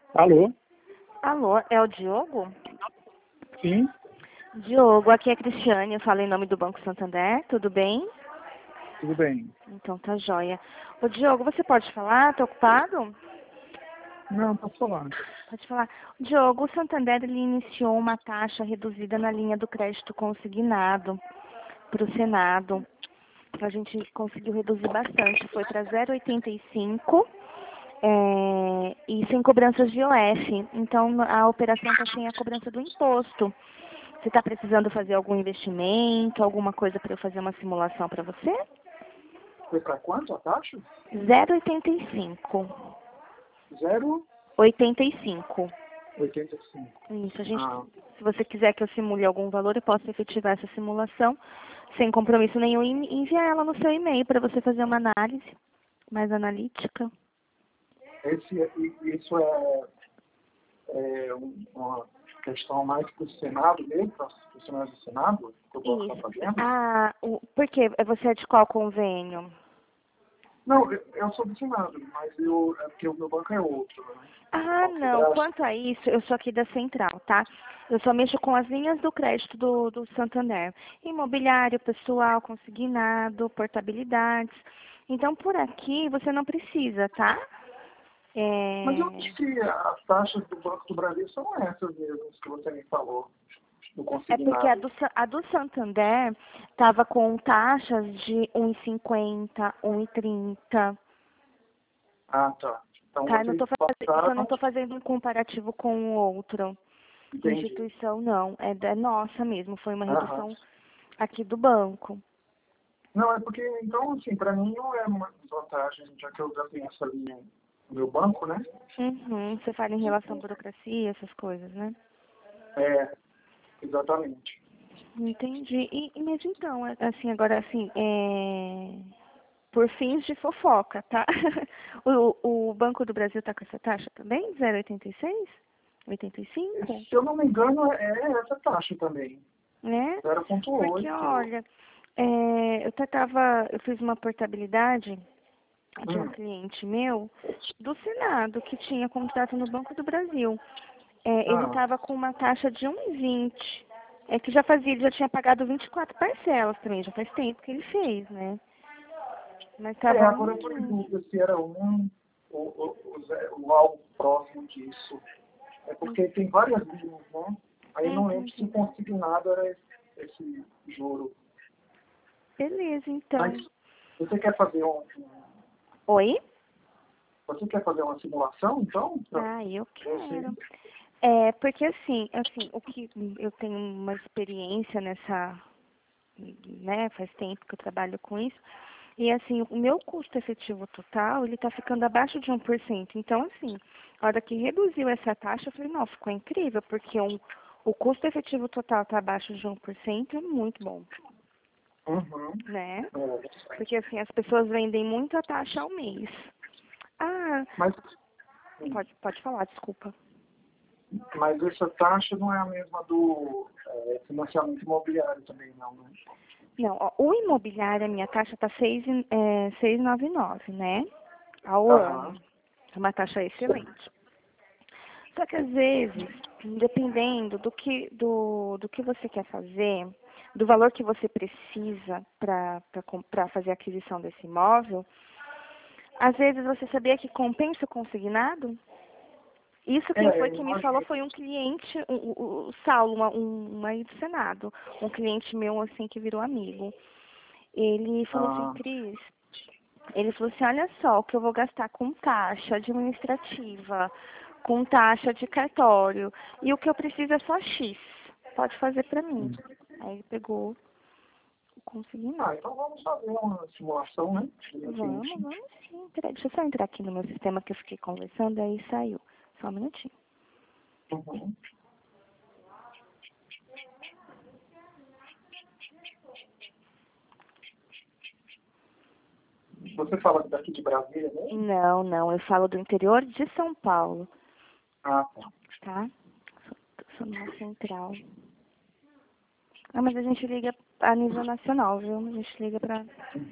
Alô? Alô, é o Diogo? Sim, Diogo, aqui é a Cristiane, eu falo em nome do Banco Santander, tudo bem? tudo bem. Então tá joia. Ô Diogo, você pode falar? Tá ocupado? Não, posso falar. Pode falar. Diogo, o Santander ele iniciou uma taxa reduzida na linha do crédito consignado para o Senado. A gente conseguiu reduzir bastante, foi para 0,85 e sem cobranças de IOF. Então a operação está sem a cobrança do imposto. Você está precisando fazer algum investimento, alguma coisa para eu fazer uma simulação para você? Foi para quanto a taxa? 0,85. 85. 0,85. Isso, a gente, Ah, se você quiser que eu simule algum valor, eu posso efetivar essa simulação sem compromisso nenhum e enviar ela no seu e-mail para você fazer uma análise mais analítica. isso é uma questão mais para o Senado mesmo, para os funcionários do Senado, que eu posso estar Isso. fazendo? Por quê? Você é de qual convênio? Não, eu sou do Senado, mas é porque o meu banco é outro, né? Banco do Não. Brasil. Quanto a isso, eu sou aqui da Central, tá? Eu só mexo com as linhas do crédito do Santander. Imobiliário, pessoal, consignado, portabilidades. Então, por aqui, você não precisa, tá? Mas eu É, acho que as taxas do Banco do Brasil são essas mesmas que você me falou, do é porque consignado. a do Santander estava com taxas de 1,50, 1,30. Ah, tá. Então Tá, vocês eu não passaram, estou fazendo um comparativo com o outro. entendi. Instituição não, é da nossa mesmo, foi uma Aham. redução aqui do banco. Não, é porque, então, assim, para mim não é uma desvantagem, já que eu já tenho essa linha no meu banco, né? Uhum, você fala em relação à burocracia, essas coisas, né? É, exatamente. Entendi. Mas então, assim, agora assim, por fins de fofoca, tá? O Banco do Brasil tá com essa taxa também? 0,86? 85? Se eu não me engano, é essa taxa também, Né? Porque, 0,8. olha, eu fiz uma portabilidade de um Hum, cliente meu do Senado, que tinha contrato no Banco do Brasil. Ele ah, estava com uma taxa de 1,20. Ele já tinha pagado 24 parcelas também, já faz tempo que ele fez, né? Mas estava agora eu estou em 1,20. dúvida se era ou algo próximo disso. É porque tem várias linhas, né? Aí eu não lembro se o Entendi. consignado era esse juro. Beleza, Mas então. você quer fazer Oi? você quer fazer uma simulação, então? Pra Eu você? quero. Porque assim, o que eu tenho uma experiência nessa, né, faz tempo que eu trabalho com isso, e assim, o meu custo efetivo total, ele tá ficando abaixo de 1%. Então, assim, a hora que reduziu essa taxa, eu falei, não, ficou incrível, porque o custo efetivo total tá abaixo de 1%, é muito bom, Uhum. né? É. Porque assim, as pessoas vendem muita taxa ao mês. Ah, Mas, pode falar, desculpa. mas essa taxa não é a mesma do financiamento imobiliário também, não, né? Não, ó, o imobiliário, a minha taxa tá 6,99, né? Ao Aham. ano. É uma taxa excelente. Só que às vezes, dependendo do que você quer fazer, do valor que você precisa para fazer a aquisição desse imóvel, às vezes você sabia que compensa o consignado? Isso quem foi É, que me falou imagino. foi um cliente, o Saulo, um aí do Senado, um cliente meu assim que virou amigo. Ele falou assim, Ah, Cris, ele falou assim, olha só o que eu vou gastar com taxa administrativa, com taxa de cartório, e o que eu preciso é só X. Pode fazer pra mim. Aí ele pegou o consignado. então vamos fazer uma simulação, né? Vamos sim. Peraí, deixa eu só entrar aqui no meu sistema que eu fiquei conversando, aí saiu. Só um minutinho. Uhum. Você fala daqui de Brasília mesmo? Não, não, eu falo do interior de São Paulo, Ah, tá. tá? Sou numa central. Mas a gente liga a nível nacional, viu? A gente liga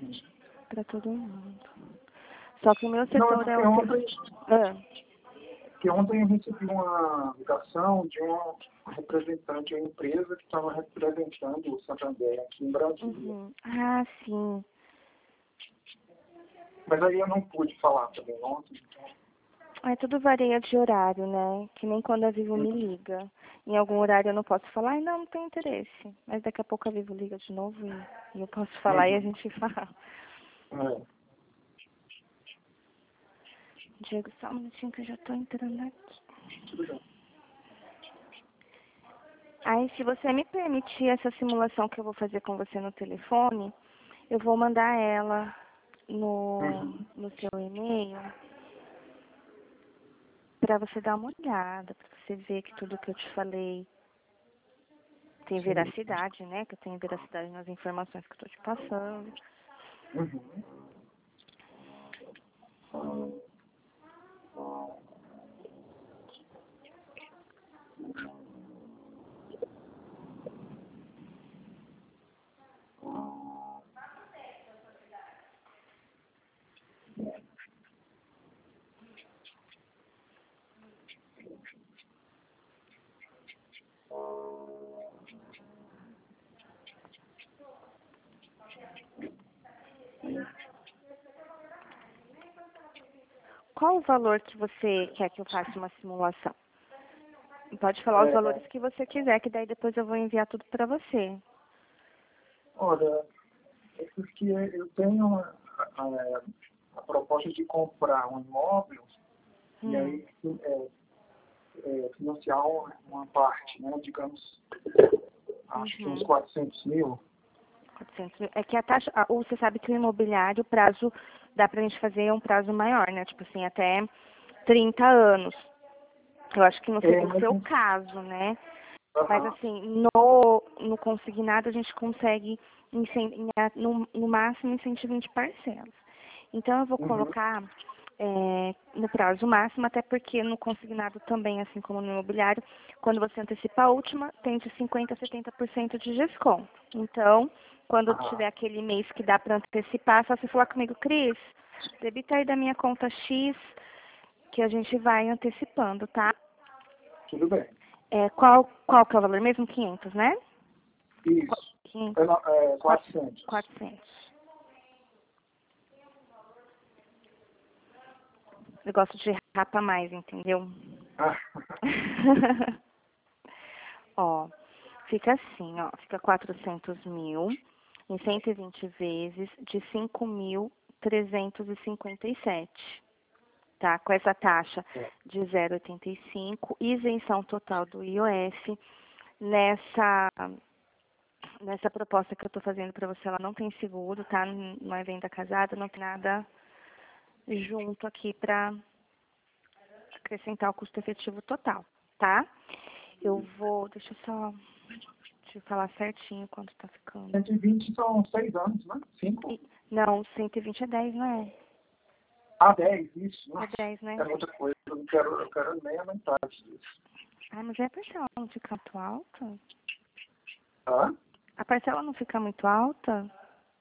pra todo mundo. Só que o meu Não, é setor é porque o setor. ontem, Ah, que ontem eu recebi uma ligação de uma representante de uma empresa que estava representando o Santander aqui em Brasília. Uhum. Ah, sim. Mas aí eu não pude falar também ontem. É tudo varia de horário, né? Que nem quando a Vivo me liga. Em algum horário eu não posso falar, ai não tenho interesse. Mas daqui a pouco a Vivo liga de novo e eu posso falar e a gente fala. É. Diego, só um minutinho que eu já tô entrando aqui. Tudo bem. Aí, se você me permitir essa simulação que eu vou fazer com você no telefone, eu vou mandar ela no seu e-mail para você dar uma olhada, para você ver que tudo que eu te falei tem veracidade, né? Que eu tenho veracidade nas informações que eu tô te passando. Uhum. Qual o valor que você quer que eu faça uma simulação? Pode falar os valores que você quiser, que daí depois eu vou enviar tudo para você. Olha, é porque eu tenho a proposta de comprar um imóvel e aí financiar uma parte, né? Digamos, acho que uns 400 mil. 400 mil. É que a taxa, você sabe que o imobiliário, o prazo, dá pra gente fazer um prazo maior, né? Tipo assim, até 30 anos. Eu acho que não sei o seu caso, né? Mas assim, no consignado a gente consegue no máximo em 120 parcelas. Então eu vou colocar no prazo máximo, até porque no consignado também, assim como no imobiliário, quando você antecipa a última, tem de 50% a 70% de desconto. Então, quando tiver aquele mês que dá para antecipar, é só você falar comigo, Cris, debita aí da minha conta X, que a gente vai antecipando, tá? Tudo bem. Qual que é o valor mesmo? 500, né? Isso. 500. 400. 400. Eu gosto de rapa mais, entendeu? Ó, fica assim, ó. Fica 400 mil em 120 vezes de 5.357. Tá? Com essa taxa de 0,85, isenção total do IOF. Nessa proposta que eu tô fazendo para você, ela não tem seguro, tá? Não é venda casada, não tem nada junto aqui para acrescentar o custo efetivo total, tá? Eu vou, deixa eu só te falar certinho quanto tá ficando. 120 são 6 anos, né? 5? Não, 120 é 10, não é? 10, isso. Nossa, É 10, né? é muita coisa. Eu quero nem a metade disso. Ah, mas a parcela não fica muito alta? Tá? A parcela não fica muito alta?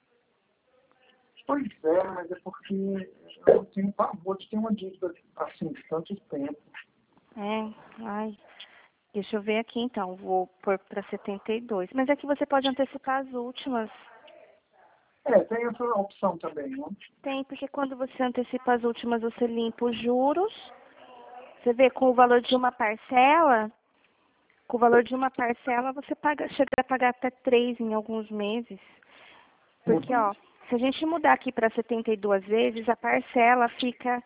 Pois é, mas é porque eu tenho pavor de ter uma dívida assim, de tanto tempo. Ai. Deixa eu ver aqui então, vou pôr para 72. Mas é que você pode antecipar as últimas. Tem essa opção também, né? Tem, porque quando você antecipa as últimas, você limpa os juros. Você vê, com o valor de uma parcela, você chega a pagar até 3 em alguns meses. Porque, ó, se a gente mudar aqui para 72 vezes, a parcela fica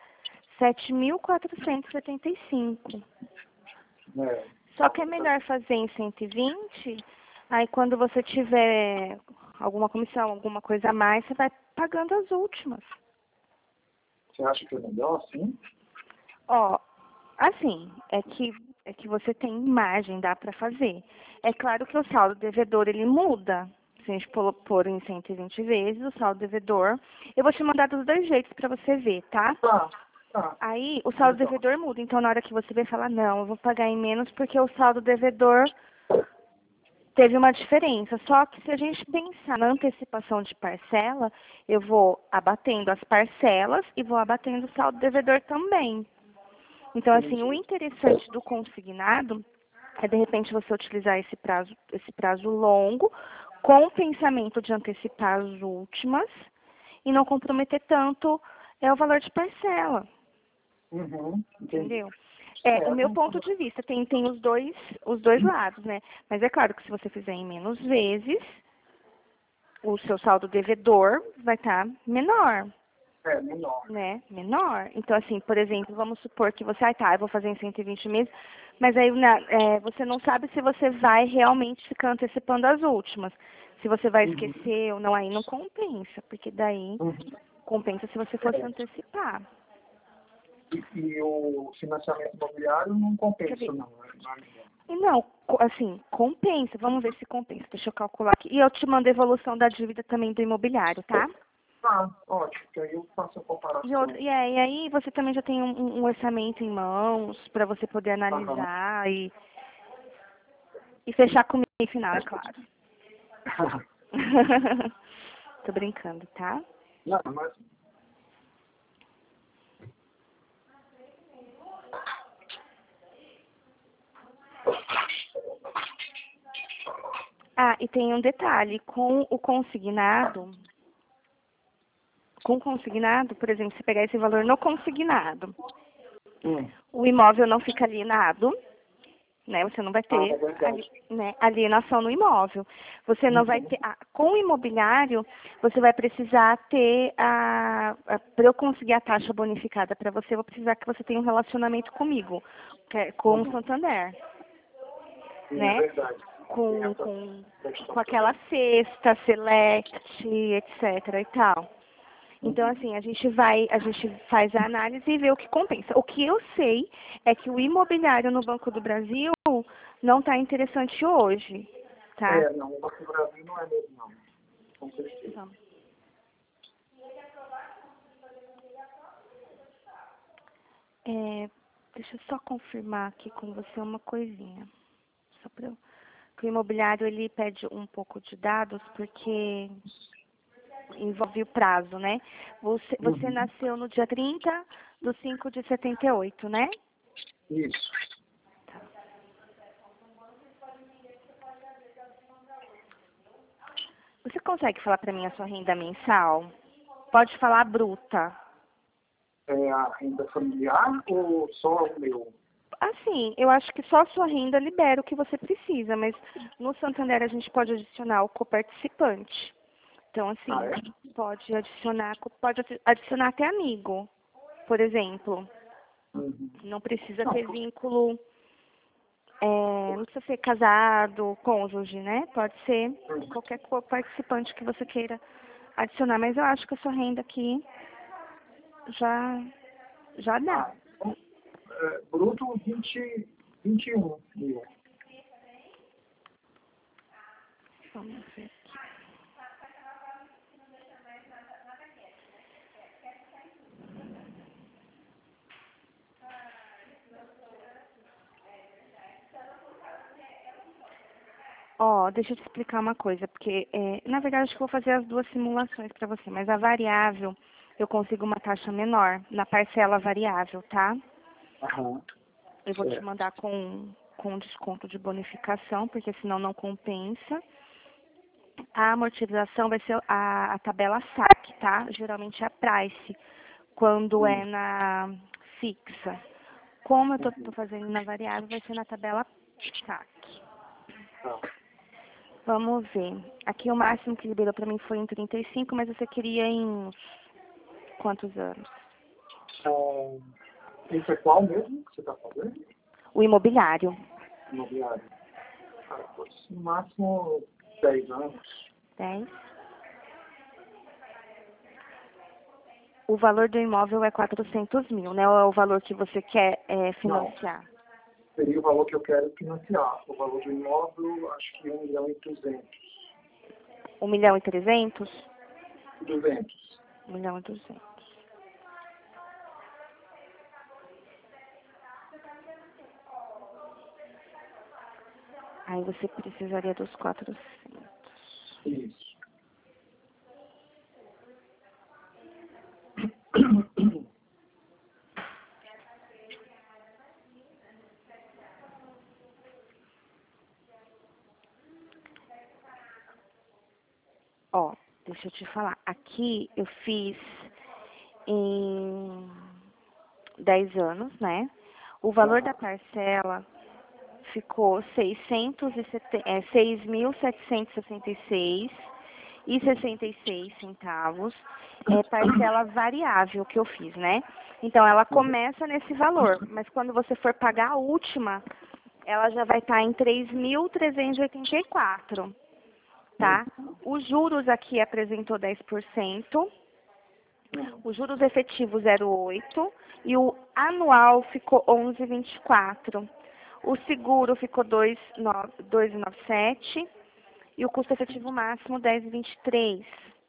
7.475. Só que é melhor fazer em 120, aí quando você tiver alguma comissão, alguma coisa a mais, você vai pagando as últimas. Você acha que é melhor assim? Ó, assim, é que você tem margem, dá para fazer. É claro que o saldo devedor, ele muda. Se a gente pôr em 120 vezes, o saldo devedor... Eu vou te mandar dos dois jeitos para você ver, tá? Tá. Aí, o saldo devedor muda. Então, na hora que você vê, fala, não, eu vou pagar em menos porque o saldo devedor teve uma diferença. Só que se a gente pensar na antecipação de parcela, eu vou abatendo as parcelas e vou abatendo o saldo devedor também. Então, assim, o interessante do consignado é, de repente, você utilizar esse prazo longo, com o pensamento de antecipar as últimas e não comprometer tanto o valor de parcela. Entendeu? O meu ponto de vista, tem os dois lados, né? Mas é claro que se você fizer em menos vezes, o seu saldo devedor vai estar menor. Menor. Né? Menor. Então, assim, por exemplo, vamos supor que você, eu vou fazer em 120 meses, mas aí você não sabe se você vai realmente ficar antecipando as últimas. Se você vai esquecer ou não, aí não compensa, porque daí compensa se você fosse antecipar. E o financiamento imobiliário não compensa, não, né? Não, assim, compensa. Vamos ver se compensa. Deixa eu calcular aqui. E eu te mando a evolução da dívida também do imobiliário, tá? Ótimo, que aí eu faço a comparação. E aí você também já tem um orçamento em mãos para você poder analisar e fechar comigo no final, é claro. Tô brincando, tá? Não, mas... E tem um detalhe, com o consignado, por exemplo, se pegar esse valor no consignado, o imóvel não fica alienado, né? Você não vai ter alienação no imóvel. Você não vai ter. Com o imobiliário, você vai precisar ter para eu conseguir a taxa bonificada para você, eu vou precisar que você tenha um relacionamento comigo, com o Santander. Né? É verdade. Com aquela cesta, select, etc. e tal. Então, assim, a gente faz a análise e vê o que compensa. O que eu sei é que o imobiliário no Banco do Brasil não está interessante hoje, tá? Não, o Banco do Brasil não é mesmo, não. Com certeza. Deixa eu só confirmar aqui com você uma coisinha. Só para que o imobiliário, ele pede um pouco de dados, porque envolve o prazo, né? Você nasceu no dia 30/5/78, né? Isso. Tá. Você consegue falar para mim a sua renda mensal? Pode falar bruta. A renda familiar ou só o meu? Assim, eu acho que só a sua renda libera o que você precisa, mas no Santander a gente pode adicionar o coparticipante. Então, assim, pode adicionar até amigo, por exemplo. Não precisa ter vínculo, não precisa ser casado, cônjuge, né? Pode ser qualquer participante que você queira adicionar, mas eu acho que a sua renda aqui já dá. Bruto 21 mil. Vamos ver aqui. Deixa eu te explicar uma coisa, porque, na verdade, acho que eu vou fazer as duas simulações para você, mas a variável, eu consigo uma taxa menor na parcela variável, tá? Eu vou te mandar com desconto de bonificação, porque senão não compensa. A amortização vai ser a tabela SAC, tá? Geralmente é a price, quando é na fixa. Como eu tô fazendo na variável, vai ser na tabela SAC. Vamos ver. Aqui o máximo que liberou para mim foi em 35, mas você queria em uns quantos anos? Isso é qual mesmo que você está fazendo? O imobiliário. Imobiliário. No máximo 10 anos. 10. O valor do imóvel é 400 mil, né? Ou é o valor que você quer financiar? Não. Seria o valor que eu quero financiar. O valor do imóvel, acho que 1.200.000. 1.300.000? 200. 1.200.000. Aí você precisaria dos 400. Isso. deixa eu te falar. Aqui eu fiz em 10 anos, né? O valor da parcela ficou 6.766,66 centavos. É parcela variável que eu fiz, né? Então, ela começa nesse valor, mas quando você for pagar a última, ela já vai estar em 3.384, tá? Os juros aqui apresentou 10%, os juros efetivos 0,8% e o anual ficou 11,24%. O seguro ficou 2,97 e o custo efetivo máximo 10,23.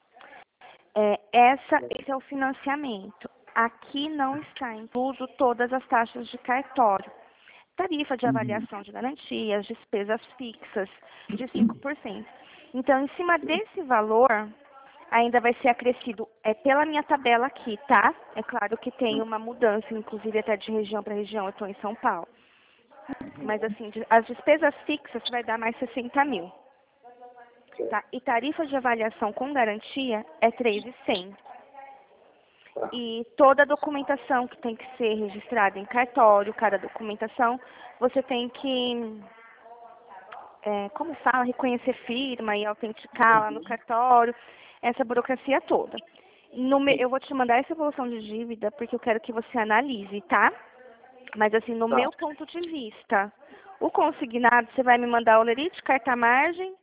Esse é o financiamento. Aqui não está incluso todas as taxas de cartório. Tarifa de avaliação de garantias, despesas fixas de 5%. Então, em cima desse valor, ainda vai ser acrescido pela minha tabela aqui, tá? É claro que tem uma mudança, inclusive até de região para região. Eu estou em São Paulo. Mas, assim, as despesas fixas vai dar mais 60 mil. Tá? E tarifa de avaliação com garantia é 3.100. E toda a documentação que tem que ser registrada em cartório, cada documentação, você tem que, como fala, reconhecer firma e autenticar lá no cartório, essa burocracia toda. Eu vou te mandar essa evolução de dívida porque eu quero que você analise, tá? Mas, assim, no meu ponto de vista, o consignado, você vai me mandar o lerite, carta-margem,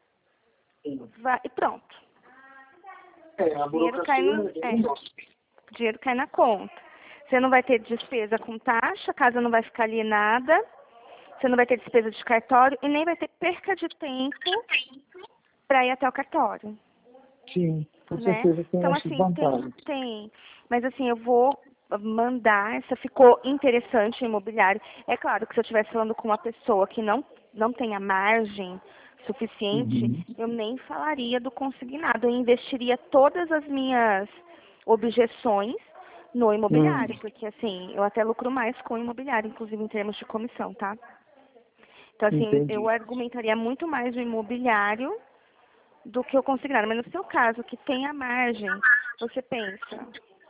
e pronto. A burocracia dinheiro cai na conta. Você não vai ter despesa com taxa, a casa não vai ficar alienada, você não vai ter despesa de cartório e nem vai ter perca de tempo para ir até o cartório. Sim, com Né? certeza tem Então, essas assim, vantagens. tem. Mas, assim, eu vou mandar, essa ficou interessante o imobiliário. É claro que se eu estivesse falando com uma pessoa que não tenha margem suficiente, eu nem falaria do consignado. Eu investiria todas as minhas objeções no imobiliário, porque, assim, eu até lucro mais com o imobiliário, inclusive em termos de comissão, tá? Então, assim, Entendi. eu argumentaria muito mais o imobiliário do que o consignado. Mas no seu caso, que tem a margem, você pensa,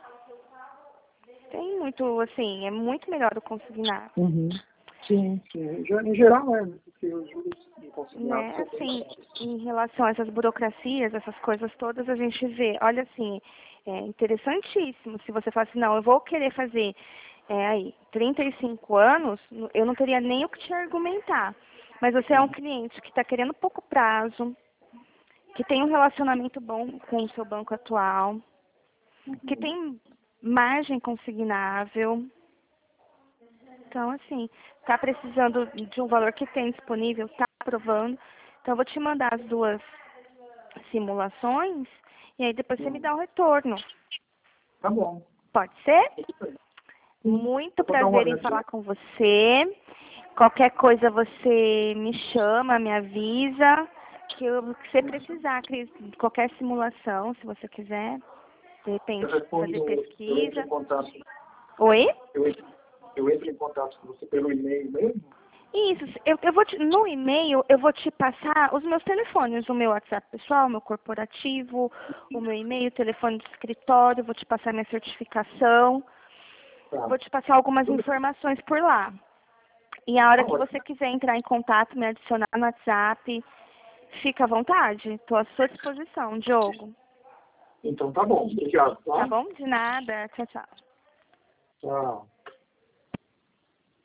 tem muito, assim, é muito melhor o consignado. Sim. Em geral, porque os juros consignados Né? são Assim, bem. em relação a essas burocracias, essas coisas todas, a gente vê, olha assim, é interessantíssimo. Se você fala assim, não, eu vou querer fazer aí 35 anos, eu não teria nem o que te argumentar. Mas você é um cliente que está querendo pouco prazo, que tem um relacionamento bom com o seu banco atual, que tem margem consignável. Então, assim, está precisando de um valor que tem disponível, está aprovando. Então, eu vou te mandar as duas simulações e aí depois você me dá o retorno. Tá bom. Pode ser? Sim. Muito Vou dar uma prazer em olhadinha. falar com você. Qualquer coisa você me chama, me avisa. Que você precisar, Cris, qualquer simulação, se você quiser, de repente, fazer pesquisa. Eu entro em contato. Oi? Eu entro em contato com você pelo e-mail mesmo? Isso, eu vou no e-mail eu vou te passar os meus telefones, o meu WhatsApp pessoal, o meu corporativo, o meu e-mail, o telefone de escritório, vou te passar minha certificação, vou te passar algumas informações por lá. E a hora que você quiser entrar em contato, me adicionar no WhatsApp, fica à vontade, estou à sua disposição, Diogo. Então tá bom, obrigado. Tá bom? De nada, tchau, tchau. Tchau.